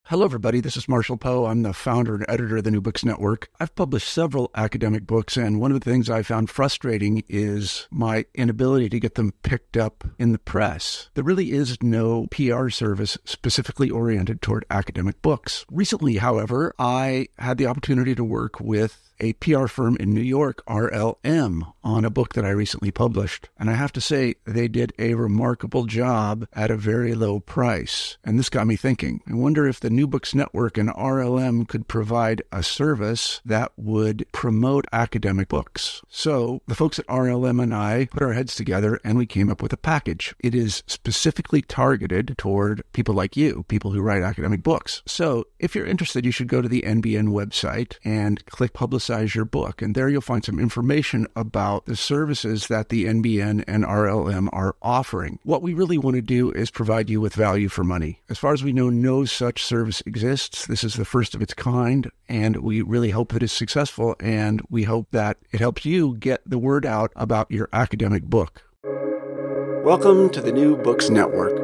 Hello, everybody. This is Marshall Poe. I'm the founder and editor of the New Books Network. I've published several academic books, and one of the things I found frustrating is my inability to get them picked up in the press. There really is no PR service specifically oriented toward academic books. Recently, however, I had the opportunity to work with a PR firm in New York, RLM, on a book that I recently published. And I have to say, they did a remarkable job at a very low price. And this got me thinking. I wonder if the New Books Network and RLM could provide a service that would promote academic books. So the folks at RLM and I put our heads together and we came up with a package. It is specifically targeted toward people like you, people who write academic books. So if you're interested, you should go to the NBN website and click Publicize Your Book. And there you'll find some information about the services that the NBN and RLM are offering. What we really want to do is provide you with value for money. As far as we know, no such service exists. This is the first of its kind, and we really hope that it's successful, and we hope that it helps you get the word out about your academic book. Welcome to the New Books Network.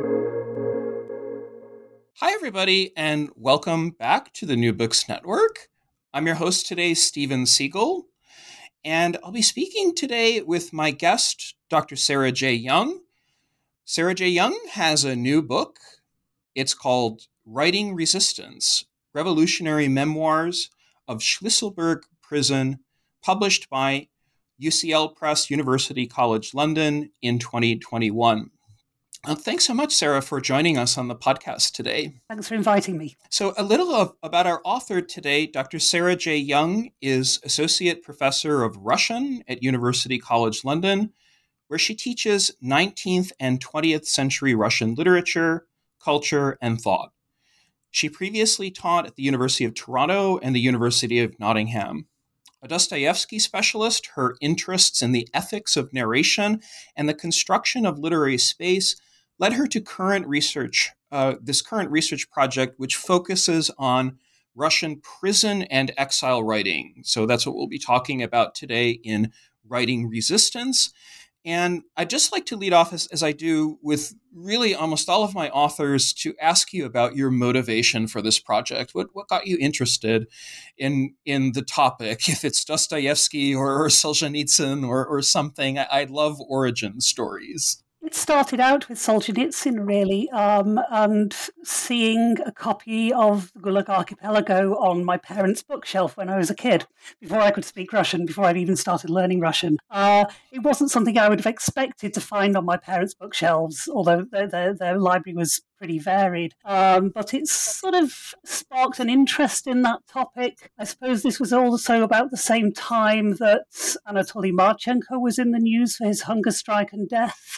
Hi, everybody, and welcome back to the New Books Network. I'm your host today, Steven Siegel, and I'll be speaking today with my guest, Dr. Sarah J. Young. Sarah J. Young has a new book. It's called Writing Resistance, Revolutionary Memoirs of Shlisselburg Prison, published by UCL Press, University College London in 2021. Thanks so much, Sarah, for joining us on the podcast today. Thanks for inviting me. So a little about our author today. Dr. Sarah J. Young is Associate Professor of Russian at University College London, where she teaches 19th and 20th century Russian literature, culture, and thought. She previously taught at the University of Toronto and the University of Nottingham. A Dostoevsky specialist, her interests in the ethics of narration and the construction of literary space led her to this current research project, which focuses on Russian prison and exile writing. So that's what we'll be talking about today in Writing Resistance. And I'd just like to lead off, as I do with really almost all of my authors, to ask you about your motivation for this project. What got you interested in the topic? If it's Dostoevsky or Solzhenitsyn or something, I love origin stories. It started out with Solzhenitsyn, really, and seeing a copy of the Gulag Archipelago on my parents' bookshelf when I was a kid, before I could speak Russian, before I'd even started learning Russian. It wasn't something I would have expected to find on my parents' bookshelves, although their library was pretty varied. But it sort of sparked an interest in that topic. I suppose this was also about the same time that Anatoly Marchenko was in the news for his hunger strike and death.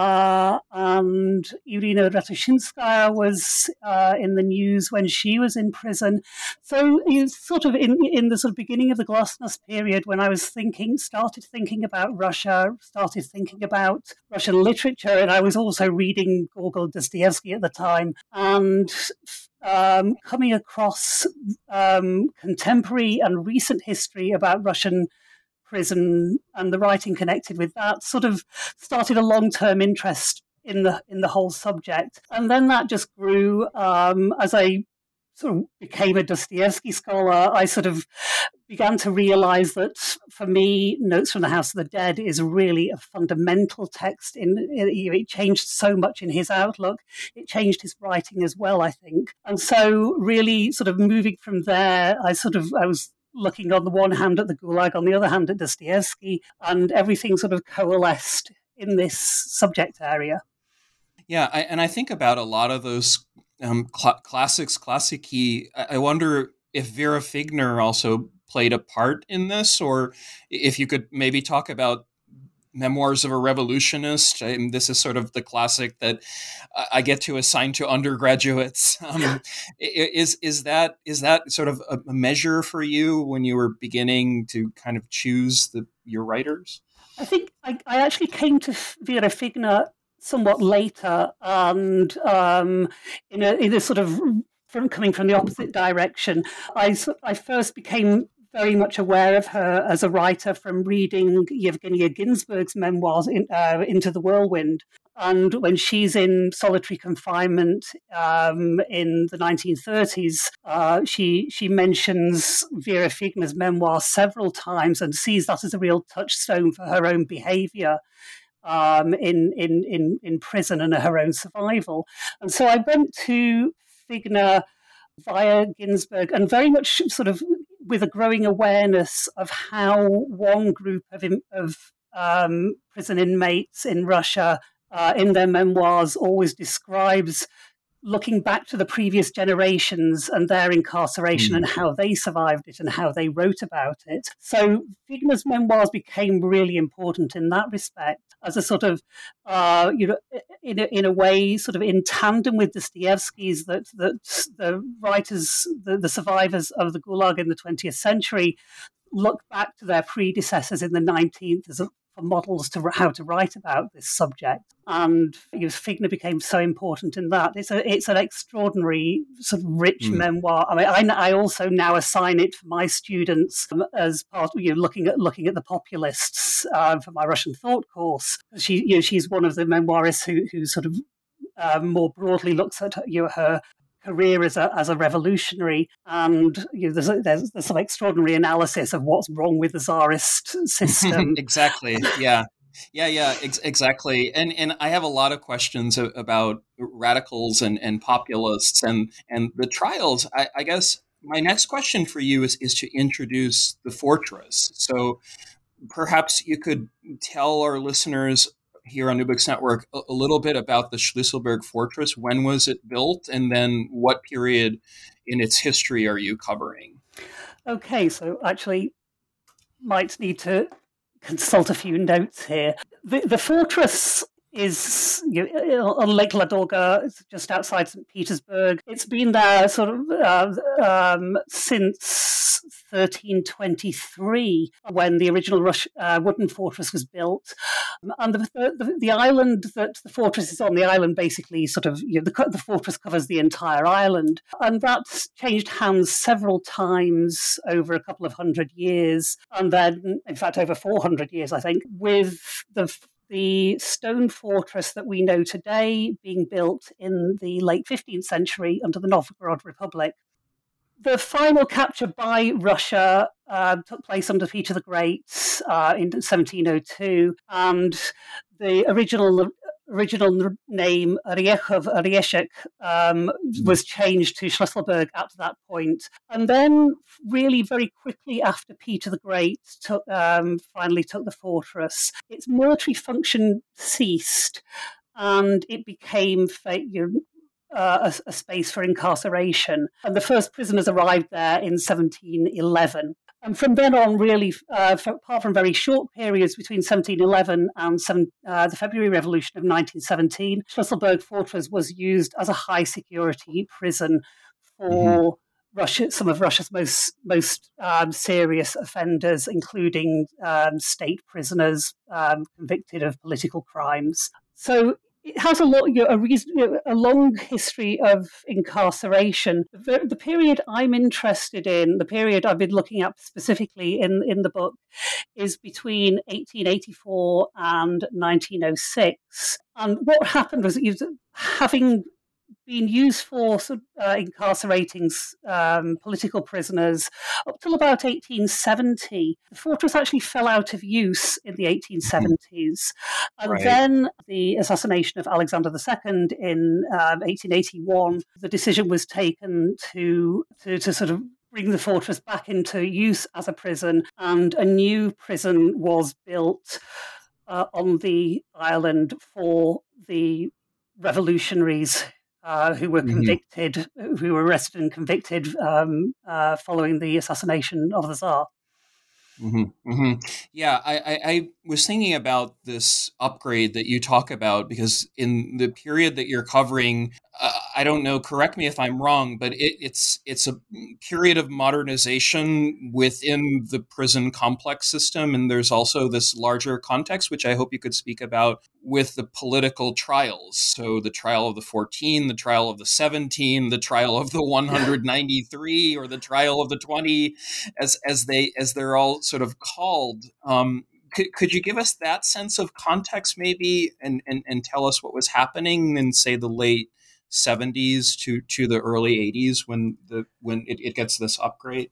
And Irina Ratushinskaya was in the news when she was in prison. So it's sort of in the sort of beginning of the Glasnost period, when I was started thinking about Russia, started thinking about Russian literature, and I was also reading Gogol, Dostoevsky at the time, and coming across contemporary and recent history about Russian prison and the writing connected with that sort of started a long-term interest in the whole subject. And then that just grew as I sort of became a Dostoevsky scholar. I sort of began to realize that for me, Notes from the House of the Dead is really a fundamental text. It changed so much in his outlook. It changed his writing as well, I think. And so really sort of moving from there, I was looking on the one hand at the Gulag, on the other hand at Dostoevsky, and everything sort of coalesced in this subject area. Yeah, and I think about a lot of those classics, classici. I wonder if Vera Figner also played a part in this, or if you could maybe talk about Memoirs of a Revolutionist. This is sort of the classic that I get to assign to undergraduates. Is that sort of a measure for you when you were beginning to kind of choose your writers? I think I actually came to Vera Figner somewhat later, and in a sort of coming from the opposite direction. I first became very much aware of her as a writer from reading Yevgenia Ginsberg's memoirs, Into the Whirlwind. And when she's in solitary confinement in the 1930s, she mentions Vera Figner's memoir several times and sees that as a real touchstone for her own behavior in prison and her own survival. And so I went to Figner via Ginsberg, and very much sort of with a growing awareness of how one group of prison inmates in Russia, in their memoirs, always describes looking back to the previous generations and their incarceration and how they survived it and how they wrote about it. So Figner's memoirs became really important in that respect, as a sort of, in a way, sort of in tandem with Dostoevsky's, that the writers, the survivors of the Gulag in the 20th century, look back to their predecessors in the 19th as for models to how to write about this subject. And Figner became so important in that. It's an extraordinary, sort of rich memoir. I mean, I also now assign it for my students as part of looking at the populists for my Russian thought course. She's one of the memoirists who sort of more broadly looks at her career as a revolutionary, and there's some extraordinary analysis of what's wrong with the Tsarist system. Exactly. Exactly. And I have a lot of questions about radicals and populists and the trials. I guess my next question for you is to introduce The Fortress. So perhaps you could tell our listeners here on New Books Network a little bit about the Schlüsselburg Fortress. When was it built? And then what period in its history are you covering? Okay, so actually might need to consult a few notes here. The fortress is on Lake Ladoga, just outside St. Petersburg. It's been there sort of since 1323, when the original wooden fortress was built. And the island that the fortress is on, the island basically sort of, the fortress covers the entire island. And that's changed hands several times over a couple of hundred years. And then, in fact, over 400 years, I think, with the stone fortress that we know today being built in the late 15th century under the Novgorod Republic. The final capture by Russia took place under Peter the Great in 1702, and the original name Rieshek was changed to Schlüsselburg at that point. And then really very quickly after Peter the Great finally took the fortress, its military function ceased and it became a space for incarceration. And the first prisoners arrived there in 1711. And from then on, really, apart from very short periods between 1711 and the February Revolution of 1917, Schlüsselburg Fortress was used as a high-security prison for some of Russia's most serious offenders, including state prisoners convicted of political crimes. So it has a long history of incarceration. The period I'm interested in, the period I've been looking at specifically in the book, is between 1884 and 1906. And what happened was, having been used for incarcerating political prisoners up till about 1870. The fortress actually fell out of use in the 1870s. And then the assassination of Alexander II in 1881, the decision was taken to sort of bring the fortress back into use as a prison, and a new prison was built on the island for the revolutionaries who were convicted, who were arrested and convicted following the assassination of the Tsar. Yeah, I was thinking about this upgrade that you talk about, because in the period that you're covering, I don't know, correct me if I'm wrong, but it's a period of modernization within the prison complex system. And there's also this larger context, which I hope you could speak about, with the political trials. So the trial of the 14, the trial of the 17, the trial of the 193, or the trial of the 20, as they're all sort of called. could you give us that sense of context maybe, and tell us what was happening in, say, the late 70s to the early 80s when it gets this upgrade?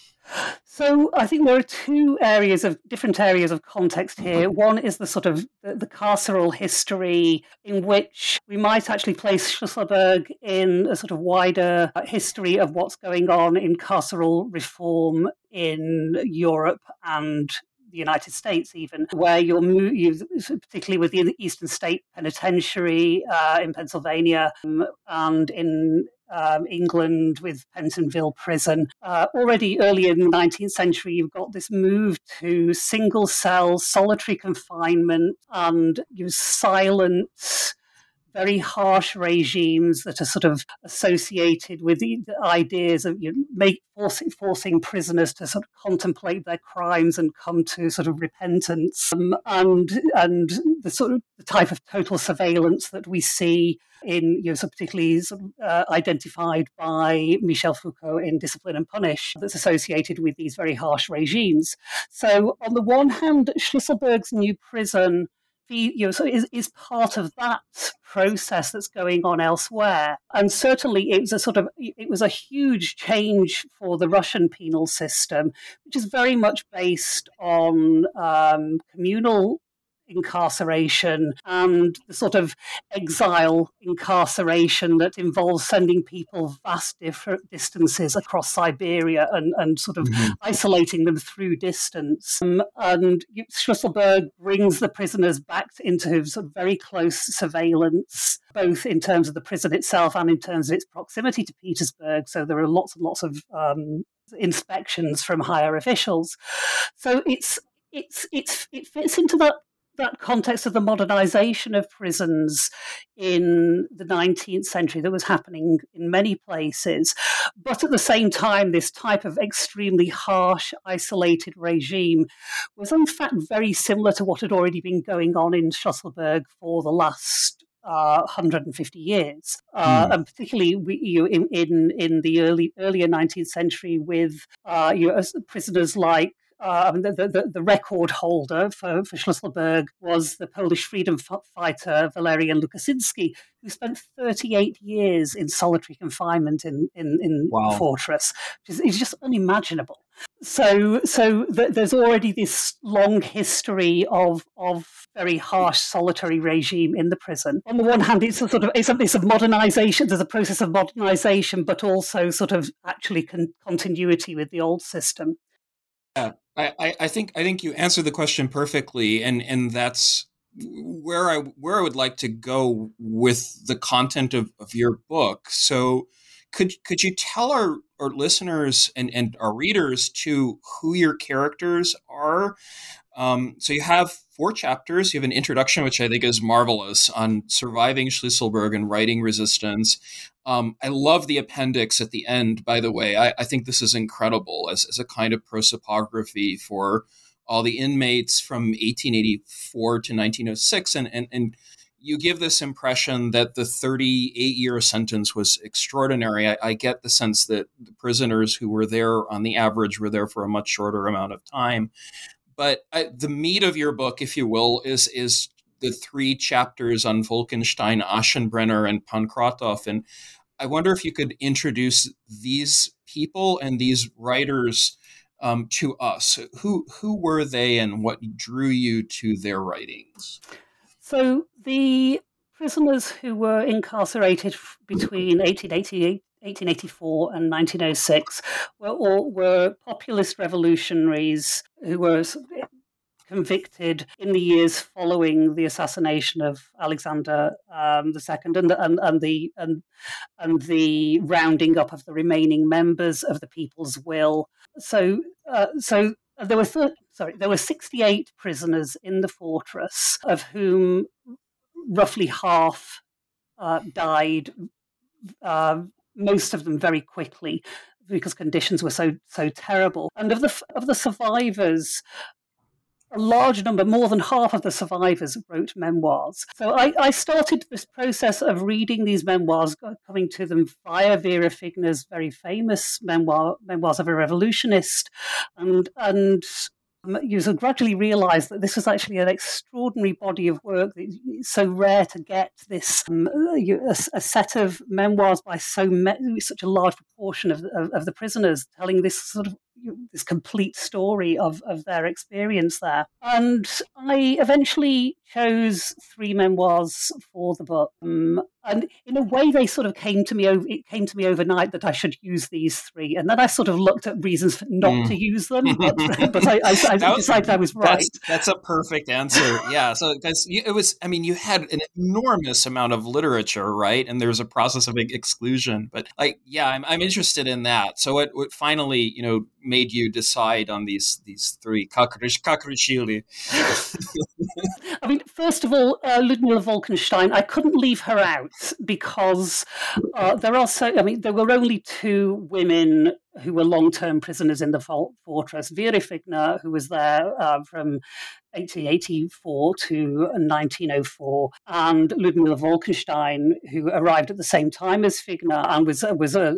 So I think there are different areas of context here. One is the sort of the carceral history, in which we might actually place Schlüsselburg in a sort of wider history of what's going on in carceral reform in Europe and the United States, even, where you particularly with the Eastern State Penitentiary in Pennsylvania and in England with Pentonville Prison. Already early in the 19th century, you've got this move to single cell, solitary confinement, and silent, very harsh regimes that are sort of associated with the ideas of forcing prisoners to sort of contemplate their crimes and come to sort of repentance, and the sort of the type of total surveillance that we see in, so particularly identified by Michel Foucault in Discipline and Punish, that's associated with these very harsh regimes. So on the one hand, Schlüsselburg's new prison is part of that process that's going on elsewhere. And certainly it was a huge change for the Russian penal system, which is very much based on communal incarceration and the sort of exile incarceration that involves sending people vast different distances across Siberia and sort of isolating them through distance. And Schlüsselburg brings the prisoners back into sort of very close surveillance, both in terms of the prison itself and in terms of its proximity to Petersburg. So there are lots and lots of inspections from higher officials. So it fits into that context of the modernization of prisons in the 19th century that was happening in many places. But at the same time, this type of extremely harsh, isolated regime was in fact very similar to what had already been going on in Schlüsselburg for the last 150 years, and particularly in the earlier 19th century with prisoners like the record holder for Schlüsselburg was the Polish freedom fighter Walerian Lukaszynski, who spent 38 years in solitary confinement in Wow. the fortress, which is just unimaginable. So there's already this long history of very harsh solitary regime in the prison. On the one hand, it's a modernization. There's a process of modernization, but also sort of actually continuity with the old system. Yeah, I think you answered the question perfectly, and that's where I would like to go with the content of your book. So could you tell our listeners and our readers too who your characters are? So you have 4 chapters. You have an introduction, which I think is marvelous, on surviving Schlüsselburg and writing resistance. I love the appendix at the end, by the way. I think this is incredible as a kind of prosopography for all the inmates from 1884 to 1906. And you give this impression that the 38-year sentence was extraordinary. I get the sense that the prisoners who were there on the average were there for a much shorter amount of time. But the meat of your book, if you will, is the 3 chapters on Wolkenstein, Aschenbrenner, and Pankratov. And I wonder if you could introduce these people and these writers to us. Who were they, and what drew you to their writings? So the prisoners who were incarcerated between 1884 and 1906 were populist revolutionaries who were convicted in the years following the assassination of Alexander II and the rounding up of the remaining members of the People's Will. So there were 68 prisoners in the fortress, of whom roughly half died. Most of them very quickly because conditions were so terrible. And of the survivors, a large number, more than half of the survivors, wrote memoirs. So I started this process of reading these memoirs, coming to them via Vera Figner's very famous Memoirs of a Revolutionist, and You sort of gradually realised that this was actually an extraordinary body of work. It's so rare to get this a set of memoirs by such a large proportion of the prisoners telling this sort of this complete story of their experience there. And I eventually chose 3 memoirs for the book. And in a way, they sort of came to me overnight that I should use these 3. And then I sort of looked at reasons not to use them, but I decided I was right. That's a perfect answer. Yeah. So because it was, I mean, you had an enormous amount of literature, right? And there's a process of exclusion. But I'm interested in that. So what finally, made you decide on these 3 Kakrishvili? I mean, first of all, Ludmila Wolkenstein, I couldn't leave her out because there were only 2 women who were long-term prisoners in the fortress. Vera Figner, who was there from 1884 to 1904, and Ludmila Wolkenstein, who arrived at the same time as Figner and was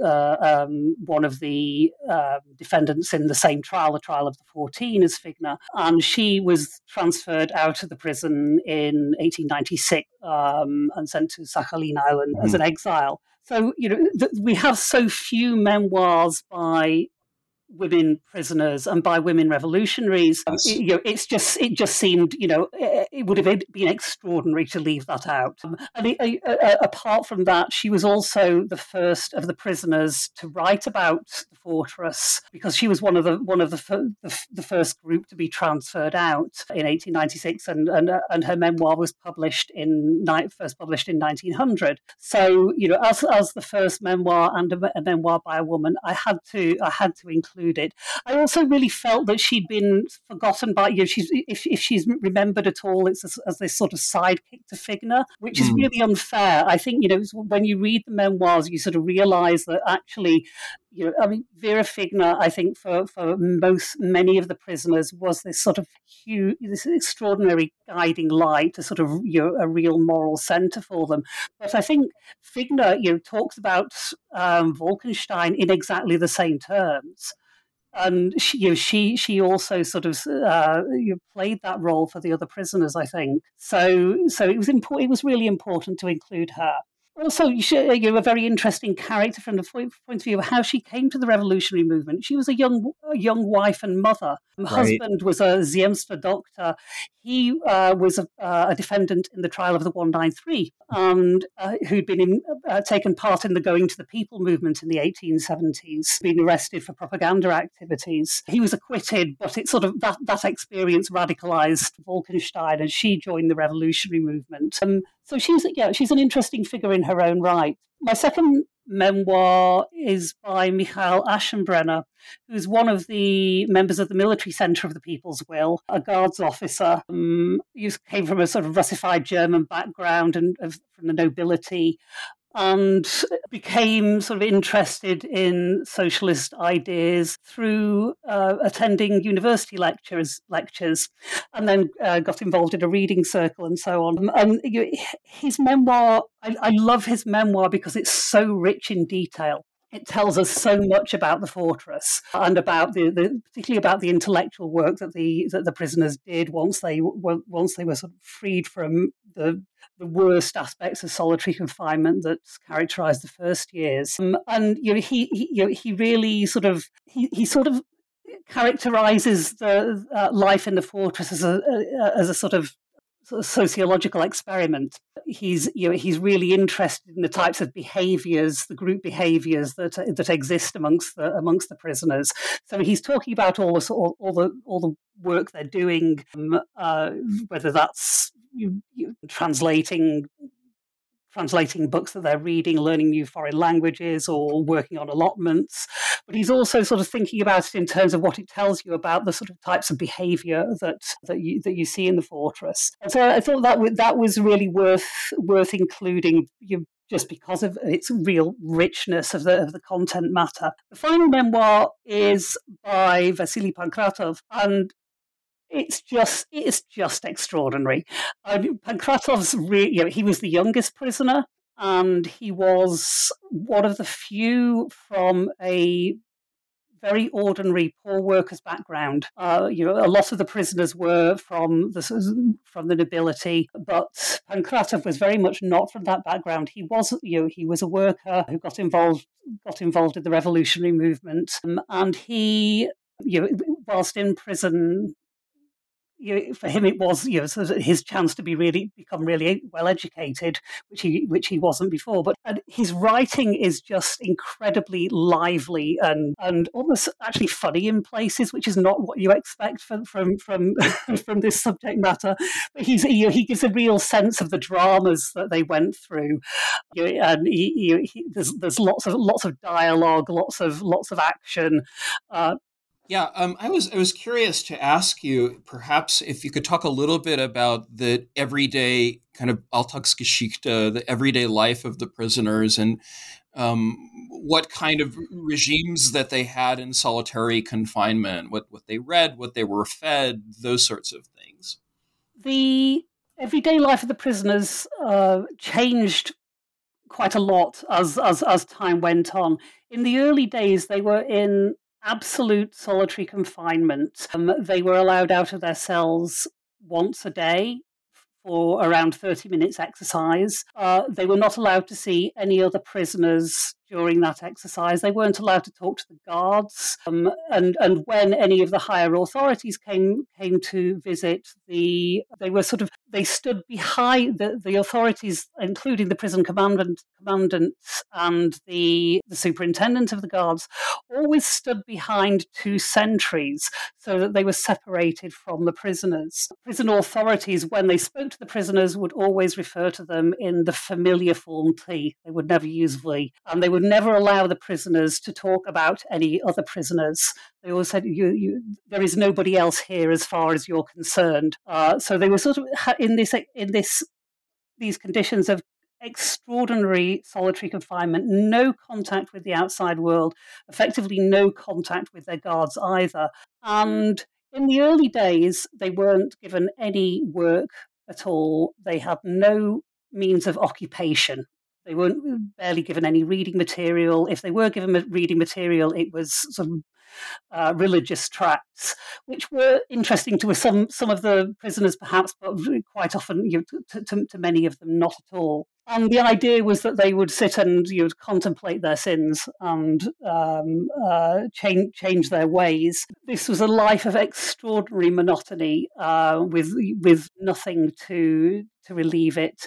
one of the defendants in the same trial, the trial of the 14 as Figner. And she was transferred out of the prison in 1896 and sent to Sakhalin Island as an exile. So, we have so few memoirs by women prisoners and by women revolutionaries. It just seemed, it would have been extraordinary to leave that out. Apart from that, she was also the first of the prisoners to write about the fortress because she was one of the first group to be transferred out in 1896, and her memoir was first published in 1900. So, as the first memoir and a memoir by a woman, I had to include it. I also really felt that she'd been forgotten by if she's remembered at all, it's as this sort of sidekick to Figner, which is really unfair. I think when you read the memoirs, you sort of realise that actually, Vera Figner, I think for many of the prisoners was this sort of this extraordinary guiding light, a sort of a real moral centre for them. But I think Figner, talks about Wolkenstein in exactly the same terms. And she also sort of played that role for the other prisoners, I think. So it was important. It was really important to include her. Also, you're a very interesting character from the point of view of how she came to the revolutionary movement. She was a young wife and mother. Her husband was a Ziemstva doctor. He was a defendant in the trial of the 193, and who'd been taken part in the Going to the People movement in the 1870s, been arrested for propaganda activities. He was acquitted, but it sort of that experience radicalized Wolkenstein, and she joined the revolutionary movement. So she's an interesting figure in her own right. My second memoir is by Michael Aschenbrenner, who's one of the members of the Military Centre of the People's Will, a guards officer. He came from a sort of Russified German background and from the nobility, and became sort of interested in socialist ideas through attending university lectures, and then got involved in a reading circle and so on. And his memoir, I love his memoir because it's so rich in detail. It tells us so much about the fortress and about particularly about the intellectual work that the prisoners did once they were sort of freed from the worst aspects of solitary confinement that characterized the first years. And he really sort of characterizes the life in the fortress as a sort of sociological experiment. He's really interested in the types of behaviours, the group behaviours that exist amongst the prisoners. So he's talking about all the work they're doing, whether that's translating books that they're reading, learning new foreign languages, or working on allotments. But he's also sort of thinking about it in terms of what it tells you about the sort of types of behaviour that you see in the fortress. And so I thought that was really worth including, just because of its real richness of the content matter. The final memoir is by Vasily Pankratov, and it's just extraordinary. Pankratov's he was the youngest prisoner, and he was one of the few from a very ordinary poor workers' background. A lot of the prisoners were from the nobility, but Pankratov was very much not from that background. He was a worker who got involved in the revolutionary movement, and he, whilst in prison, for him it was sort of his chance to become really well educated, which he wasn't before. But his writing is just incredibly lively and almost actually funny in places, which is not what you expect from from this subject matter. But he gives a real sense of the dramas that they went through, and there's lots of dialogue, lots of action. I was curious to ask you, perhaps if you could talk a little bit about the everyday kind of Alltagsgeschichte, the everyday life of the prisoners, and what kind of regimes that they had in solitary confinement, what they read, what they were fed, those sorts of things. The everyday life of the prisoners changed quite a lot as time went on. In the early days, they were in absolute solitary confinement. They were allowed out of their cells once a day for around 30 minutes exercise. They were not allowed to see any other prisoners during that exercise. They weren't allowed to talk to the guards. And when any of the higher authorities came to visit, they stood behind the authorities, including the prison commandant and the superintendent of the guards, always stood behind two sentries so that they were separated from the prisoners. Prison authorities, when they spoke to the prisoners, would always refer to them in the familiar form T. They would never use V. And they would never allow the prisoners to talk about any other prisoners. They always said, there is nobody else here as far as you're concerned. So they were sort of in these conditions of extraordinary solitary confinement, no contact with the outside world, effectively no contact with their guards either. And in the early days, they weren't given any work at all. They had no means of occupation. They weren't barely given any reading material. If they were given reading material, it was some religious tracts, which were interesting to some of the prisoners, perhaps, but quite often, to many of them, not at all. And the idea was that they would sit and contemplate their sins and change their ways. This was a life of extraordinary monotony, with nothing to relieve it.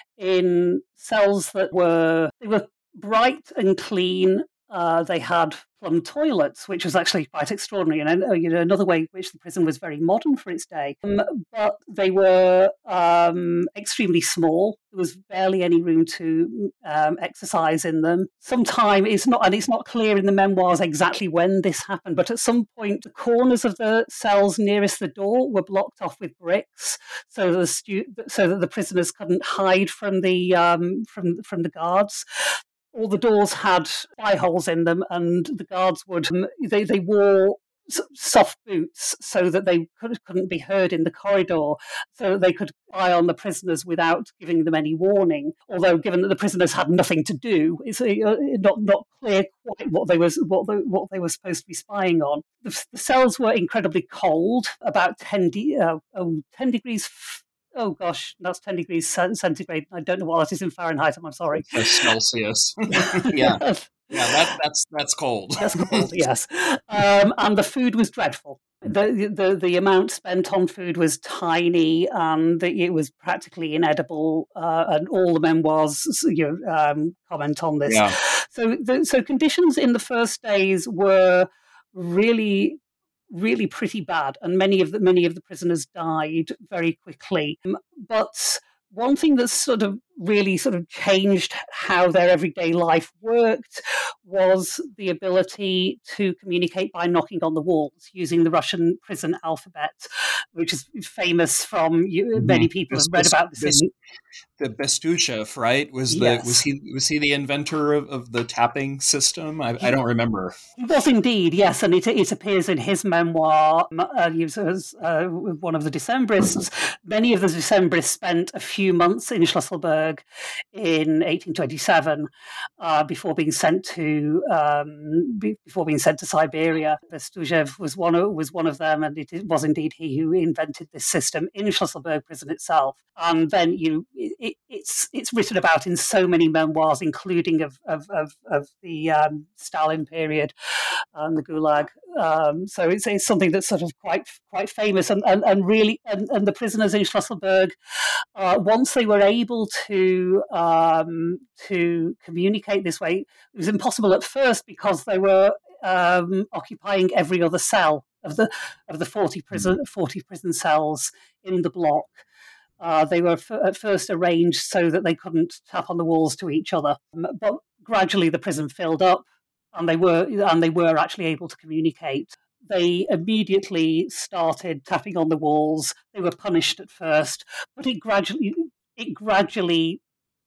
In cells they were bright and clean. They had plumb toilets, which was actually quite extraordinary, and another way in which the prison was very modern for its day. But they were extremely small. There was barely any room to exercise in them. Sometime it's not clear in the memoirs exactly when this happened, but at some point the corners of the cells nearest the door were blocked off with bricks, so that the prisoners couldn't hide from the guards. All the doors had eye holes in them, and the guards they wore soft boots so that they couldn't be heard in the corridor, so that they could spy on the prisoners without giving them any warning. Although, given that the prisoners had nothing to do, it's not clear quite what they were supposed to be spying on. The cells were incredibly cold, about 10 degrees. Oh gosh, that's 10 degrees centigrade. I don't know what that is in Fahrenheit. I'm sorry. That's Celsius. Yeah, that's cold. That's cold. Yes, and the food was dreadful. The amount spent on food was tiny, and it was practically inedible. And all the memoirs comment on this. Yeah. So conditions in the first days were really pretty bad, and many of the prisoners died very quickly. But one thing that really changed how their everyday life worked was the ability to communicate by knocking on the walls using the Russian prison alphabet, which is famous from many people have read about this. The Bestuchev, right? Was he the inventor of the tapping system? I don't remember. He was indeed, yes, and it appears in his memoir. He was one of the Decembrists. Many of the Decembrists spent a few months in Schlüsselburg Petersburg in 1827 before being sent to Siberia. Bestujev was one of them, and it was indeed he who invented this system in Schlusselburg prison itself. And then it's written about in so many memoirs, including of the Stalin period and the Gulag. So it's something that's sort of quite famous, and really the prisoners in Schlusselburg, once they were able to communicate this way, it was impossible at first because they were occupying every other cell of the 40 prison cells in the block. They were at first arranged so that they couldn't tap on the walls to each other, but gradually the prison filled up, and they were actually able to communicate. They immediately started tapping on the walls. They were punished at first, but it gradually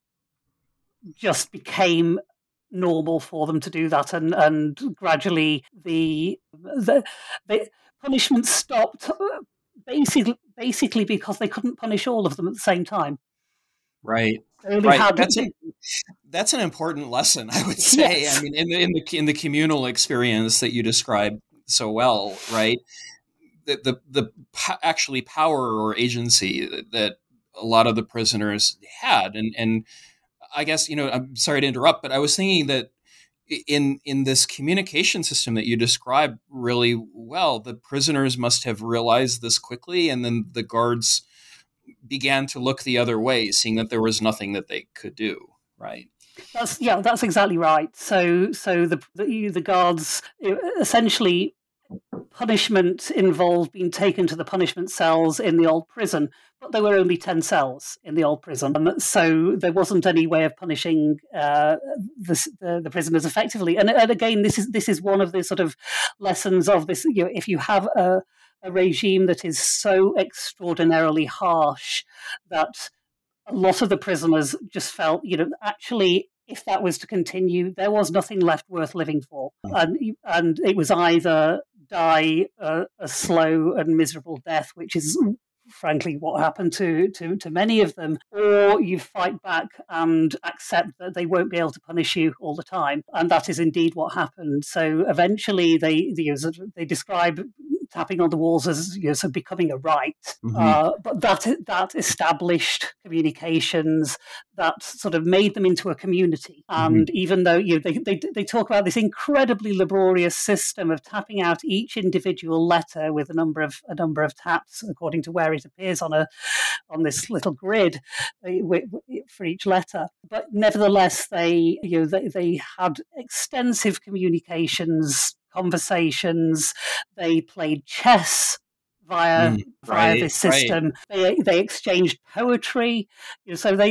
just became normal for them to do that, and gradually the punishment stopped. Basically, because they couldn't punish all of them at the same time. Right. That's an important lesson, I would say. Yes. I mean, in the communal experience that you described so well, right? The actually power or agency that a lot of the prisoners had, and I guess I'm sorry to interrupt, but I was thinking that in this communication system that you described really well, the prisoners must have realized this quickly, and then the guards began to look the other way, seeing that there was nothing that they could do. Right. That's exactly right. So the guards, essentially, punishment involved being taken to the punishment cells in the old prison, but there were only 10 cells in the old prison, so there wasn't any way of punishing the prisoners effectively. And again, this is one of the sort of lessons of this. If you have a regime that is so extraordinarily harsh that a lot of the prisoners just felt, actually, if that was to continue, there was nothing left worth living for. And it was either die a slow and miserable death, which is frankly what happened to many of them, or you fight back and accept that they won't be able to punish you all the time. And that is indeed what happened. So eventually they describe tapping on the walls as so becoming a right, but that established communications, that sort of made them into a community. And even though they talk about this incredibly laborious system of tapping out each individual letter with a number of taps according to where it appears on this little grid for each letter, but nevertheless they had extensive communications, conversations. They played chess via this system. Right. They exchanged poetry. So they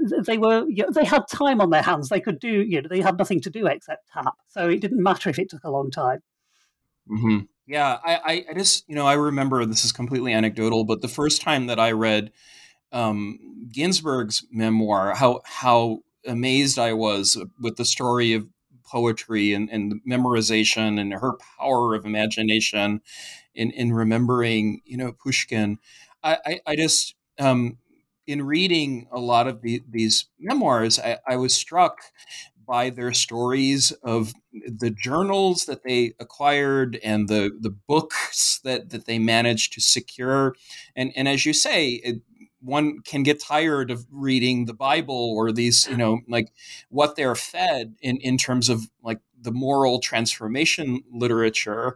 had time on their hands. They could do. They had nothing to do except tap. So it didn't matter if it took a long time. Mm-hmm. Yeah, I just I remember, this is completely anecdotal, but the first time that I read Ginsberg's memoir, how amazed I was with the story of poetry and memorization and her power of imagination in remembering, Pushkin. I just, in reading a lot of these memoirs, I was struck by their stories of the journals that they acquired and the books that they managed to secure. And as you say, one can get tired of reading the Bible or these, like what they're fed in terms of like the moral transformation literature.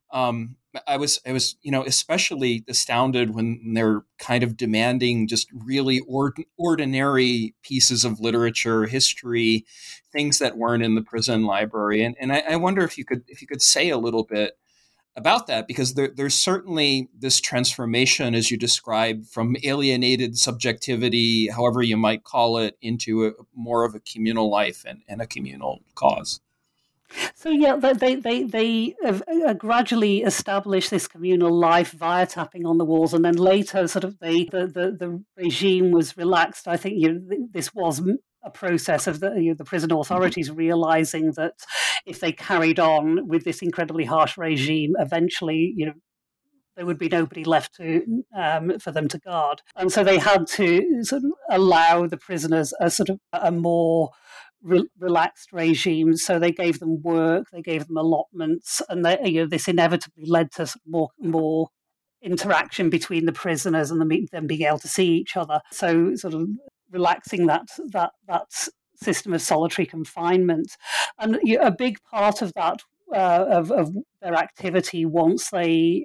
I was, especially astounded when they're kind of demanding just really ordinary pieces of literature, history, things that weren't in the prison library. And I wonder if you could say a little bit about that, because there's certainly this transformation, as you described, from alienated subjectivity, however you might call it, into more of a communal life and a communal cause. So they gradually established this communal life via tapping on the walls, and then later, sort of the regime was relaxed. I think this was a process of the prison authorities realizing that if they carried on with this incredibly harsh regime, eventually there would be nobody left to for them to guard. And so they had to sort of allow the prisoners a sort of a more relaxed regime. So they gave them work, they gave them allotments, and this inevitably led to more interaction between the prisoners and them being able to see each other. So sort of relaxing that system of solitary confinement. And a big part of that of their activity once they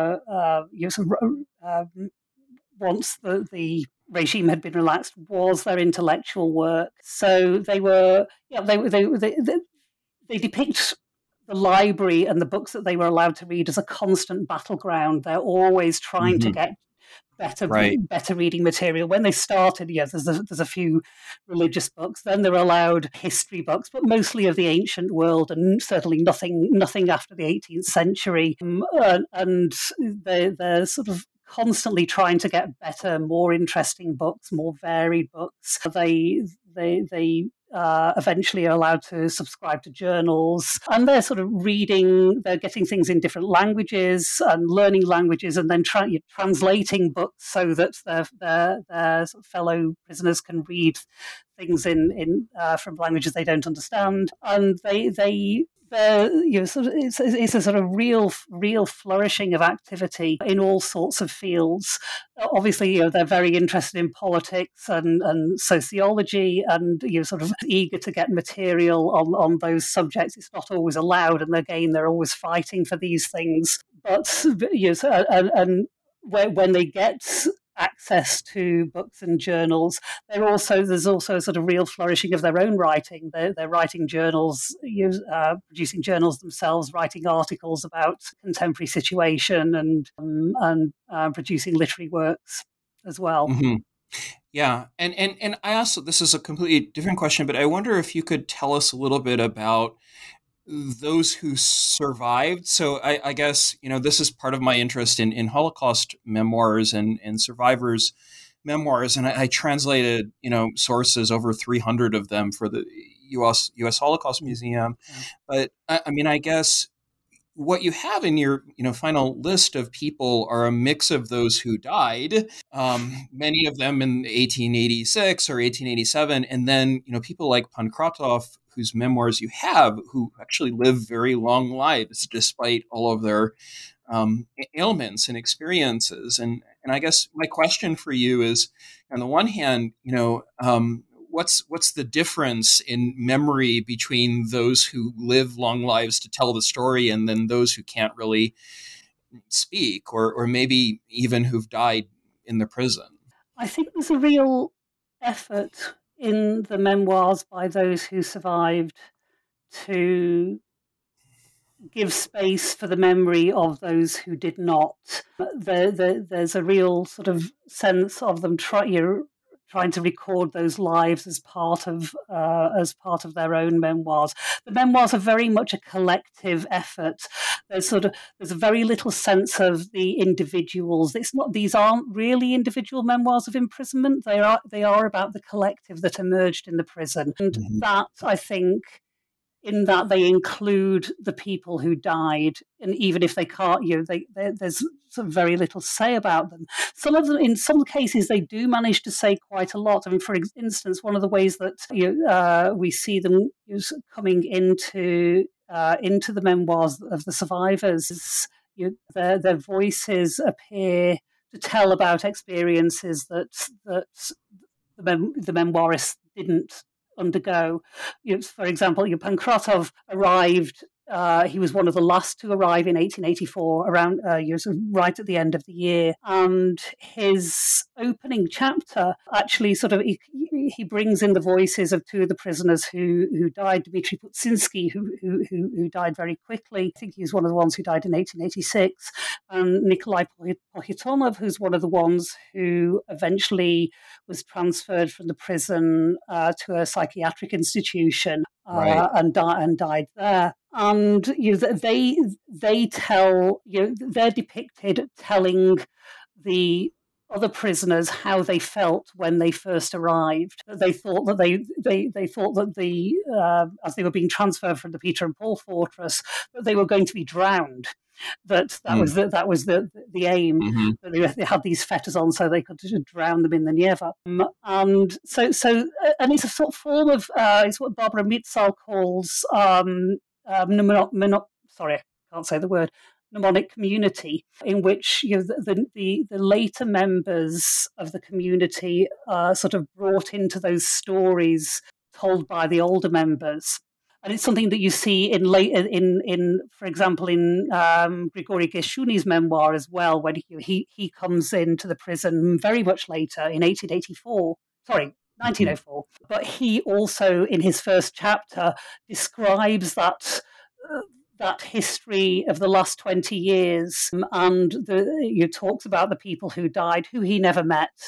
once the regime had been relaxed was their intellectual work. So they depict the library and the books that they were allowed to read as a constant battleground. They're always trying to get better reading material. When they started, there's a few religious books. Then they're allowed history books, but mostly of the ancient world, and certainly nothing after the 18th century. And they're sort of constantly trying to get better, more interesting books, more varied books. They eventually are allowed to subscribe to journals, and they're sort of they're getting things in different languages and learning languages, and then translating books so that their sort of fellow prisoners can read things in from languages they don't understand. And it's a sort of real flourishing of activity in all sorts of fields. Obviously, they're very interested in politics and sociology, and sort of eager to get material on those subjects. It's not always allowed, and again, they're always fighting for these things. But when they get access to books and journals, there's also a sort of real flourishing of their own writing. They're writing journals, producing journals themselves, writing articles about contemporary situation, and producing literary works as well. Mm-hmm. Yeah, and I also, this is a completely different question, but I wonder if you could tell us a little bit about those who survived. So I guess, this is part of my interest in Holocaust memoirs and survivors' memoirs. And I translated, sources, over 300 of them for the U.S. Holocaust Museum. But I guess what you have in your final list of people are a mix of those who died, many of them in 1886 or 1887, and then people like Pankratov, whose memoirs you have, who actually live very long lives despite all of their ailments and experiences. And I guess my question for you is, on the one hand, what's the difference in memory between those who live long lives to tell the story and then those who can't really speak, or maybe even who've died in the prison? I think there's a real effort in the memoirs by those who survived to give space for the memory of those who did not. There's a real sort of sense of them trying to record those lives as part of their own memoirs. The memoirs are very much a collective effort. There's a very little sense of the individuals. These aren't really individual memoirs of imprisonment. They are about the collective that emerged in the prison, and that, I think, in that they include the people who died, and even if they can't, there's sort of very little to say about them. Some of them, in some cases, they do manage to say quite a lot. I mean, for instance, one of the ways that we see them coming into the memoirs of the survivors is their voices appear to tell about experiences that the memoirists didn't undergo. For example, Pankratov arrived. He was one of the last to arrive in 1884, around right at the end of the year. And his opening chapter actually he brings in the voices of two of the prisoners who died. Dmitry Putsinsky, who died very quickly. I think he was one of the ones who died in 1886. And Nikolai Pokhitonov, who's one of the ones who eventually was transferred from the prison to a psychiatric institution and died there. And they tell they're depicted telling the other prisoners how they felt when they first arrived. They thought that they thought that as they were being transferred from the Peter and Paul fortress, that they were going to be drowned. That was the aim. Mm-hmm. They had these fetters on so they could drown them in the Neva. And and it's a sort of form of it's what Barbara Mitzal calls sorry, I can't say the word, mnemonic community, in which the later members of the community are sort of brought into those stories told by the older members. And it's something that you see for example, in Grigory Gershuni's memoir as well, when he comes into the prison very much later in 1904. But he also, in his first chapter, describes that history of the last 20 years, and talks about the people who died, who he never met,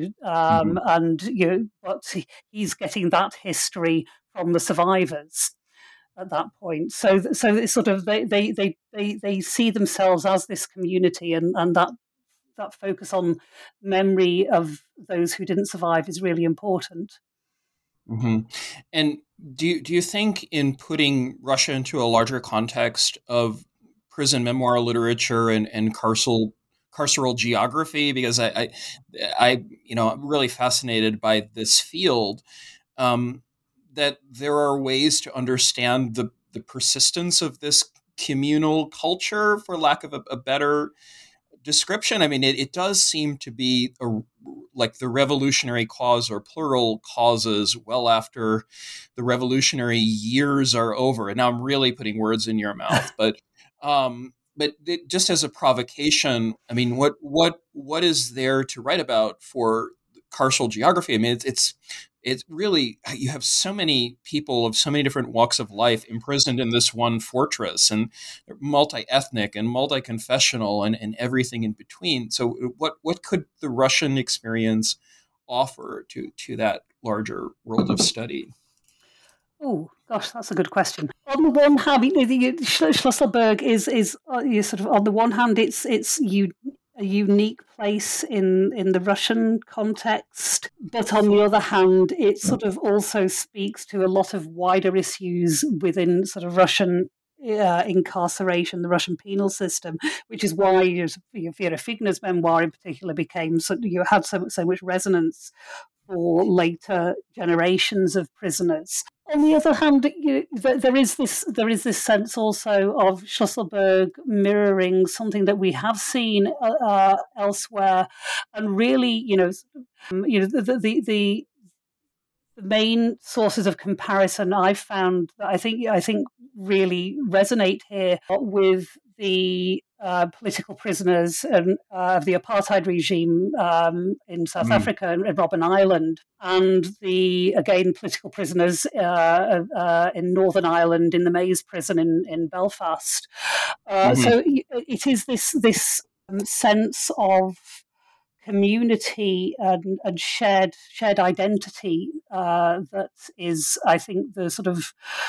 but he's getting that history from the survivors at that point. So it's sort of they see themselves as this community, and that focus on memory of those who didn't survive is really important. Mm-hmm. And do you think, in putting Russia into a larger context of prison memoir literature and carceral geography, because I'm really fascinated by this field, that there are ways to understand the persistence of this communal culture, for lack of a better description? I mean, it does seem to be like the revolutionary cause, or plural causes, well after the revolutionary years are over. And now I'm really putting words in your mouth, but just as a provocation, I mean, what is there to write about for carceral geography? I mean, it's really, you have so many people of so many different walks of life imprisoned in this one fortress, and multi-ethnic and multi-confessional and everything in between. So what could the Russian experience offer to that larger world of study? Oh gosh, that's a good question. On the one hand, Schlüsselburg is sort of, on the one hand, it's a unique place in the Russian context, but on the other hand, it sort of also speaks to a lot of wider issues within sort of Russian incarceration, the Russian penal system, which is why Vera Figner's memoir in particular had so much resonance for later generations of prisoners. On the other hand, there is this sense also of Schlüsselburg mirroring something that we have seen elsewhere, and really, the main sources of comparison I've found that I think really resonate here with the political prisoners of the apartheid regime in South Africa and Robben Island, and the, again, political prisoners in Northern Ireland in the Maze prison in Belfast. So it is this sense of community and shared identity that is, I think, the sort of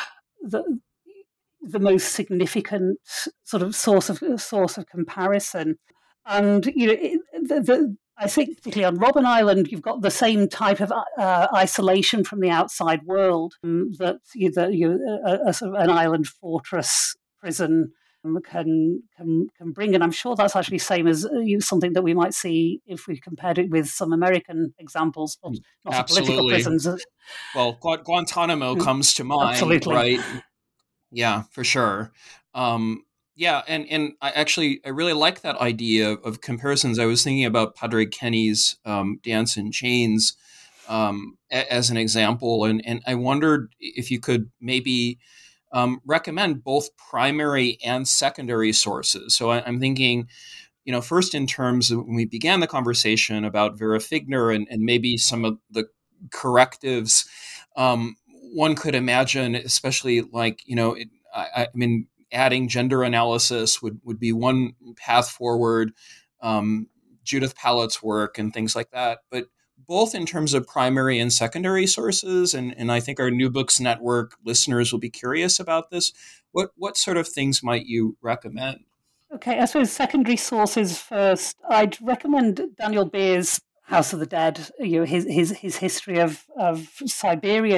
the most significant sort of source of comparison. And I think particularly on Robben Island, you've got the same type of isolation from the outside world that a sort of an island fortress prison can bring. And I'm sure that's actually the same as something that we might see if we compared it with some American examples, but not political prisons. Well, Guantanamo comes to mind, absolutely. Right? Yeah, for sure. Yeah, and I really like that idea of comparisons. I was thinking about Padraig Kenny's Dance in Chains as an example, and I wondered if you could maybe recommend both primary and secondary sources. So I'm thinking, first in terms of when we began the conversation about Vera Figner and maybe some of the correctives, one could imagine, especially like, I mean, adding gender analysis would be one path forward, Judith Pallett's work and things like that. But both in terms of primary and secondary sources, and I think our New Books Network listeners will be curious about this, what sort of things might you recommend? Okay, I suppose secondary sources first. I'd recommend Daniel Beer's House of the Dead, his history of Siberian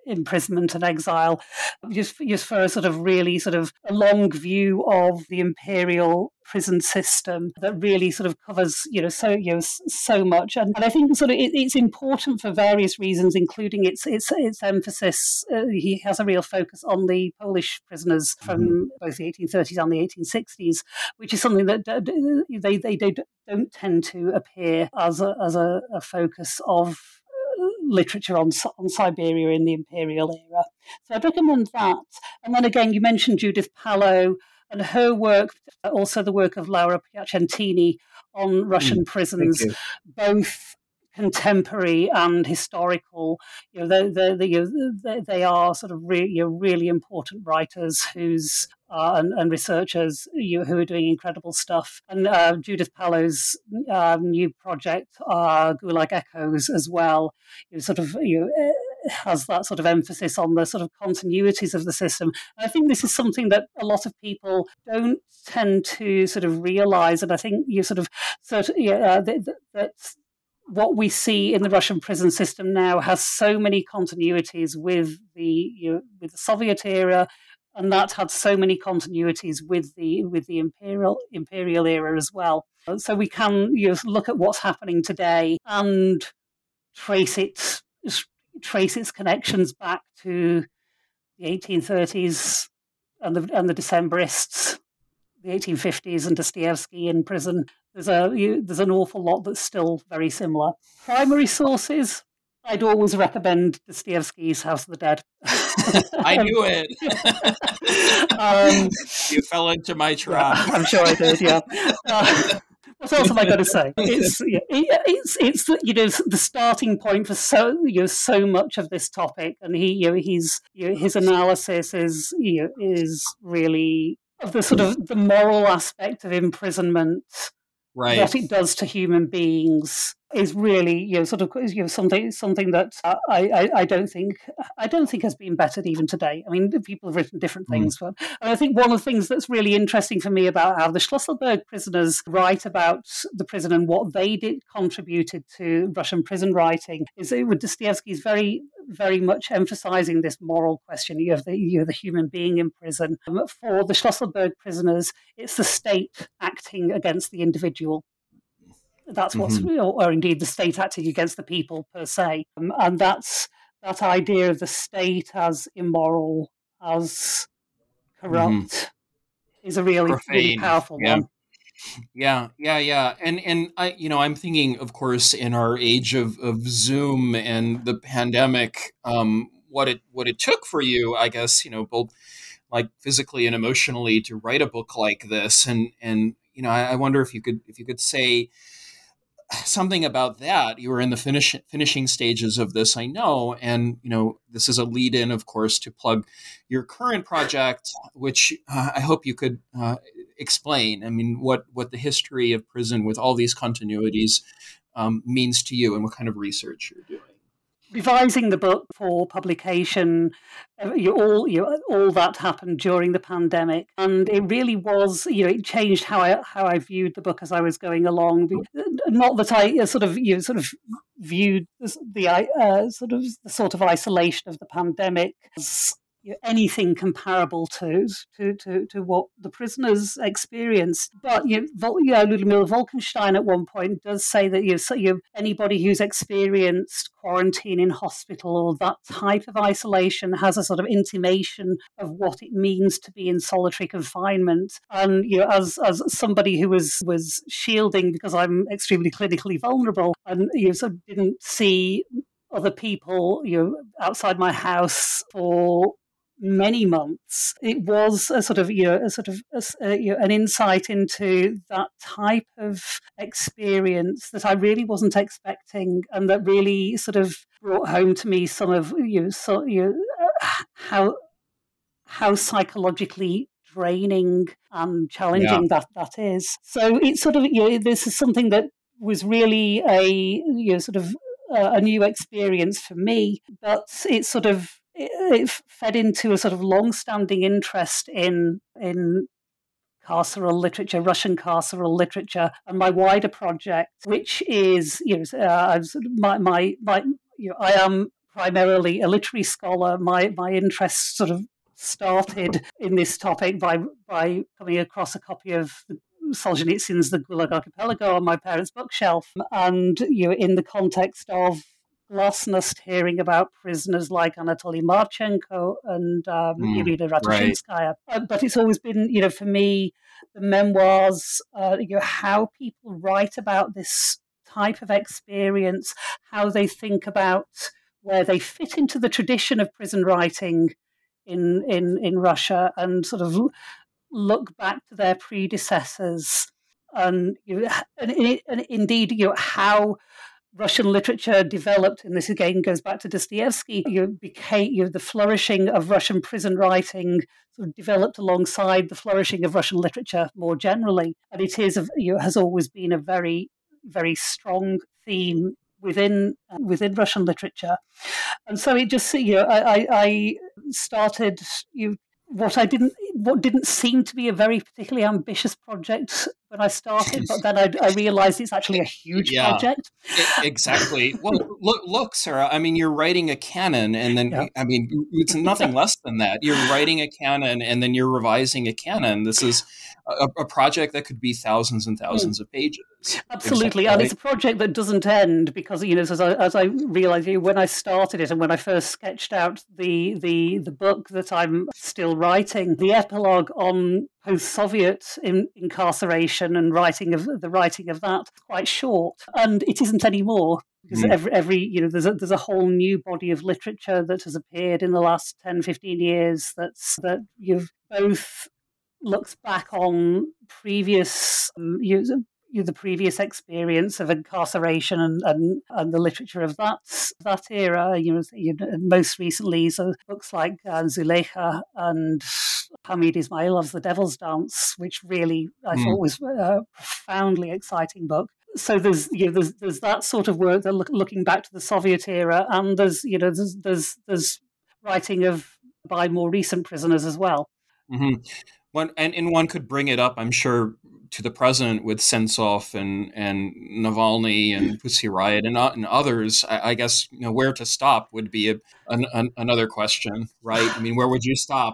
imprisonment and exile, just for a sort of really sort of a long view of the imperial prison system that really sort of covers so much, and I think sort of it's important for various reasons, including its emphasis. He has a real focus on the Polish prisoners from both the 1830s and the 1860s, which is something that they don't tend to appear as a focus of literature on Siberia in the imperial era. So I'd recommend that. And then again, you mentioned Judith Pallo and her work, also the work of Laura Piacentini on Russian prisons, both contemporary and historical. They are sort of really important writers and researchers who are doing incredible stuff. And Judith Pallo's new project, Gulag Echoes, as well, has that sort of emphasis on the sort of continuities of the system. And I think this is something that a lot of people don't tend to sort of realize. And I think that what we see in the Russian prison system now has so many continuities with the Soviet era, and that had so many continuities with the imperial era as well. So we can look at what's happening today and trace its connections back to the 1830s and the Decembrists, the 1850s, and Dostoevsky in prison. There's an awful lot that's still very similar. Primary sources, I'd always recommend Dostoevsky's House of the Dead. I knew it. You fell into my trap. Yeah, I'm sure I did. Yeah. What else am I going to say? It's the starting point for so much of this topic, and his analysis is really of the sort of the moral aspect of imprisonment, right? What it does to human beings is really something that I don't think has been bettered even today. I mean, people have written different things, but I think one of the things that's really interesting for me about how the Schlüsselburg prisoners write about the prison and what they contributed to Russian prison writing is that with Dostoevsky's very, very much emphasizing this moral question of the human being in prison. For the Schlüsselburg prisoners, it's the state acting against the individual. That's what's, or indeed the state acting against the people per se. And that idea of the state as immoral, as corrupt, is a really powerful one. Yeah. And I'm thinking, of course, in our age of Zoom and the pandemic, what it took for you, I guess, both like physically and emotionally to write a book like this. And I wonder if you could say something about that. You were in the finishing stages of this, I know, and this is a lead in, of course, to plug your current project, which I hope you could explain. I mean, what the history of prison with all these continuities means to you, and what kind of research you're doing. Revising the book for publication, all that happened during the pandemic, and it really was, it changed how I viewed the book as I was going along. Not that I sort of viewed the sort of isolation of the pandemic as anything comparable to what the prisoners experienced. But Ludmila Wolkenstein at one point does say that anybody who's experienced quarantine in hospital or that type of isolation has a sort of intimation of what it means to be in solitary confinement. And as somebody who was shielding because I'm extremely clinically vulnerable, and sort of didn't see other people outside my house for many months, it was a sort of an insight into that type of experience that I really wasn't expecting, and that really sort of brought home to me some of how psychologically draining and challenging that is. So it's sort of this is something that was really a new experience for me, but it's sort of it fed into a sort of long-standing interest in carceral literature, Russian carceral literature, and my wider project, which is I am primarily a literary scholar, my interest sort of started in this topic by coming across a copy of Solzhenitsyn's The Gulag Archipelago on my parents' bookshelf, and in the context of Glasnost, hearing about prisoners like Anatoly Marchenko and Irina Ratushinskaya. But it's always been, for me, the memoirs, how people write about this type of experience, how they think about where they fit into the tradition of prison writing in Russia, and sort of look back to their predecessors, and indeed, how Russian literature developed, and this again goes back to Dostoevsky. The flourishing of Russian prison writing sort of developed alongside the flourishing of Russian literature more generally, and it has always been a very, very strong theme within Russian literature. And so it just I started what didn't seem to be a very particularly ambitious project when I started, but then I realized it's actually a huge project. Exactly. Well, look, Sarah, I mean, you're writing a canon, and then, I mean, it's nothing less than that. You're writing a canon, and then you're revising a canon. This is a project that could be thousands and thousands of pages. Absolutely. And it's a project that doesn't end, because, as I realized when I started it, and when I first sketched out the book that I'm still writing, the epilogue on post-Soviet incarceration and writing of that is quite short, and it isn't anymore, because there's a whole new body of literature that has appeared in the last 10-15 years that you've both looks back on previous the previous experience of incarceration and the literature of that era. Most recently, so books like Zuleika and Hamid Ismailov's The Devil's Dance, which really I thought was a profoundly exciting book. So there's that sort of work that looking back to the Soviet era, and there's writing by more recent prisoners as well. Mm-hmm. One could bring it up, I'm sure, to the present with Sentsov and Navalny and Pussy Riot and others. I guess where to stop would be another question, right? I mean, where would you stop?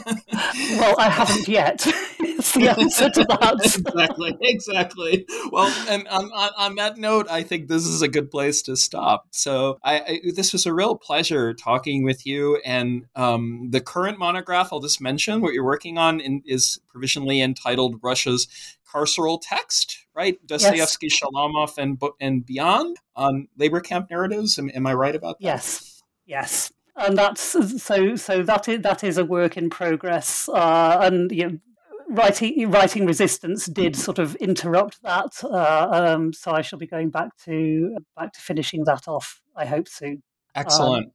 Well, I haven't yet. It's the answer to that. Exactly. Well, and on that note, I think this is a good place to stop. So this was a real pleasure talking with you. And the current monograph, I'll just mention what you're working on, is provisionally entitled Russia's Carceral Text, right? Dostoevsky, yes. Shalamov, and beyond on labor camp narratives. Am I right about that? Yes. And that's so that is a work in progress. And writing resistance did sort of interrupt that. So I shall be going back to finishing that off, I hope soon. Excellent.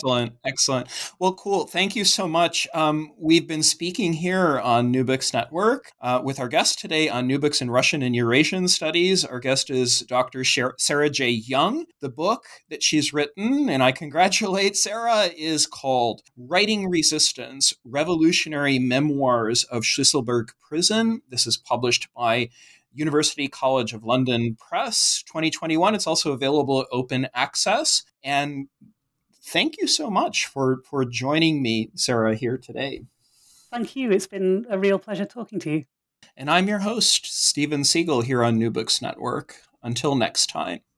Well, cool. Thank you so much. We've been speaking here on New Books Network with our guest today on New Books in Russian and Eurasian Studies. Our guest is Dr. Sarah J. Young. The book that she's written, and I congratulate Sarah, is called Writing Resistance: Revolutionary Memoirs of Shlisselburg Prison. This is published by University College of London Press, 2021. It's also available at open access. And thank you so much for joining me, Sarah, here today. Thank you. It's been a real pleasure talking to you. And I'm your host, Stephen Siegel, here on New Books Network. Until next time.